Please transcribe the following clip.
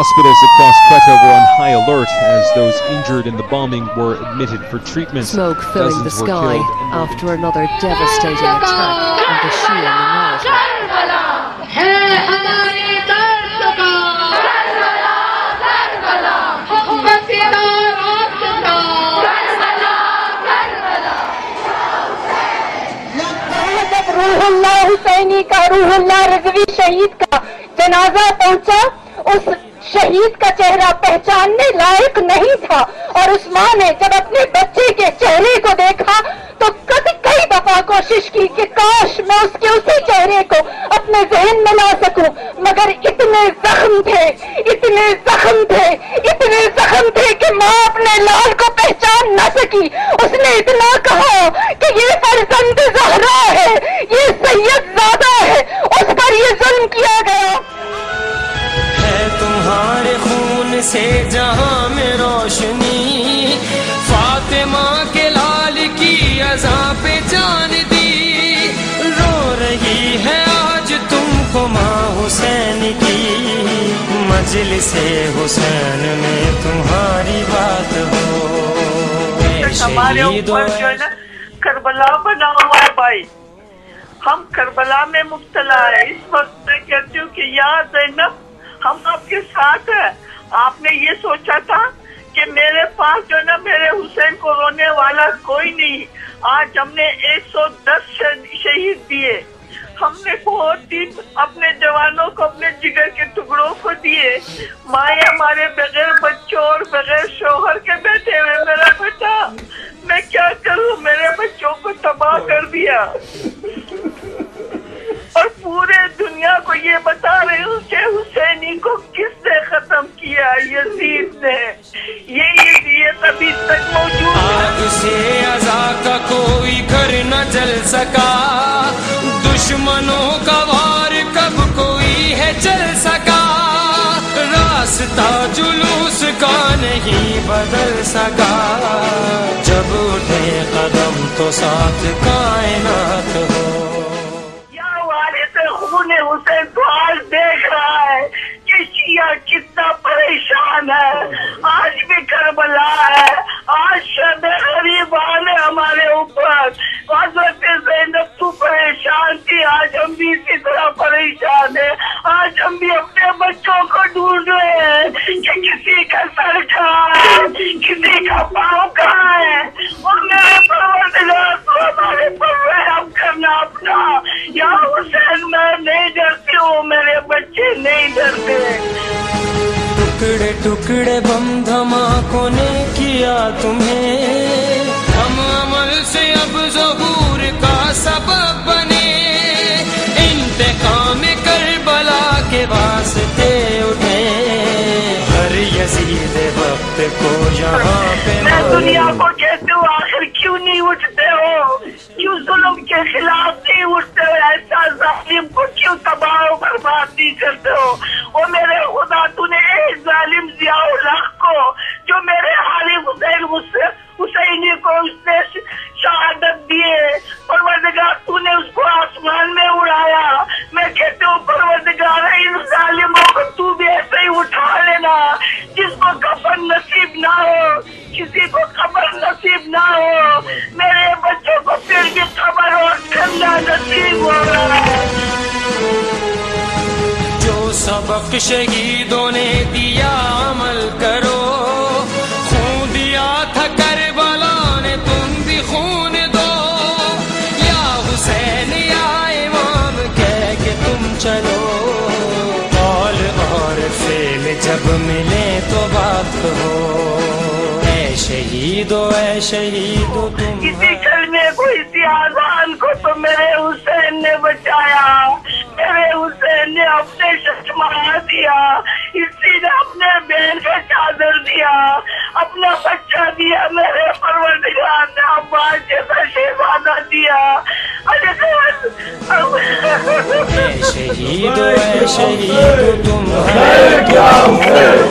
Hospitals across Quetta were on high alert as those injured in the bombing were admitted for treatment. Smoke filling the sky after another devastating attack on the Shia minority. Ruhullah Husaini का, रूहुल्लाह रज़वी शहीद का जनाजा पहुंचा, उस शहीद का चेहरा पहचानने लायक नहीं था। और उस माँ ने जब अपने बच्चे के चेहरे को देखा तो कई दफा कोशिश की कि काश मैं उसके उसी चेहरे को अपने ज़हन में ला सकूं, मगर इतने जख्म थे, इतने जख्म थे, इतने जख्म थे कि माँ अपने लाल को पहचान न सकी। उसने इतना कहा कि ये फर्जंद ज़हरा है, ये सैयदज़ादा है, उस पर ये जुल्म किया गया। है तुम्हारे खून से जहां में रोशनी, फातिमा के लाल की अज़ा पे जान दी, रो रही है आज तुमको माँ हुसैन की, मजलिसे हुसैन में तुम्हारी बात हो। हमारे ऊपर जो है ना करबला बना हुआ है भाई, हम करबला में मुब्तला है। इस वक्त मैं कहती हूँ कि या ज़ैनब हम आपके साथ हैं। आपने ये सोचा था कि मेरे पास जो ना मेरे हुसैन को रोने वाला कोई नहीं। आज हमने 110 शहीद दिए, हमने बहुत दिन अपने जवानों को, अपने जिगर के टुकड़ों को दिए। माए हमारे बगैर बच्चों और बगैर शोहर के बैठे हुए, मेरा बेटा मैं क्या करूं, मेरे बच्चों को तबाह कर दिया। और पूरे दुनिया को ये बता रही हूँ कि हुसैनी को किसने खत्म किया, यजीद ने। ये तभी तक मौजूद है। आग से अज़ा का कोई घर न जल सका, दुश्मनों का वार कब कोई है चल सका, रास्ता जुलूस का नहीं बदल सका, जब उठे कदम तो साथ कायनात हो। हुसैन तो आज देख रहा है कि शिया कितना परेशान है। आज भी करबला है, आज शब गरीबान है हमारे ऊपर। हज़रत ज़ैनब तू परेशान थी, आज हम भी इसी तरह परेशान है। आज हम भी अपने बच्चों को ढूंढ रहे हैं कि किसी का सर कहाँ है, किसी का पाँव कहाँ है। और मेरे परवरदिगार तो हमारे पर रहम करना अपना। या हुसैन मैं नहीं डरती हूँ, मेरे बच्चे नहीं डरते। टुकड़े टुकड़े बम धमाकों ने किया तुम्हें, हम अमल से अब ज़हूर का सबब बने, इंतकाम करबला के वास्ते उठे, हर यजीद वक्त को यहाँ पे। मैं दुनिया को कहती हूँ आखिर क्यों नहीं उठते हो, क्यों जुल्म के खिलाफ नहीं उठते हो, ऐसा जालिम को क्यों तबाह बर्बाद नहीं करते हो। और मेरे खुदा तूने एक जालिम ज़ियाउल हक को, जो मेरे हालिफ हुसैनी को उसने शहादत दिए, परवरदिगार तूने उसको आसमान में उड़ाया। मैं कहती हूँ परवरदिगार इन जालिमों को तू भी ऐसे ही उठा लेना, जिसको कफन नसीब ना हो, किसी को खबर नसीब ना हो, मेरे बच्चों को फिर भी खबर और ठंडा नसीब हो रहा है। जो सबक शहीदों ने दिया अमल करो, खून दिया था करबला ने तुम भी खून दो, या हुसैन या इमाम कह के तुम चलो, कौल और फेल जब मिले तो बात हो। ऐ शहीदो तुम इसी कलमे को, इसी आज़ान को तो मेरे हुसैन ने बचाया, मेरे हुसैन ने अपने शर्मा दिया, इसी ने अपने बहन का चादर दिया, अपना बच्चा दिया, मेरे परवरदिगार ने अब्बास जैसा शहजादा दिया। शहीदो तुम है क्या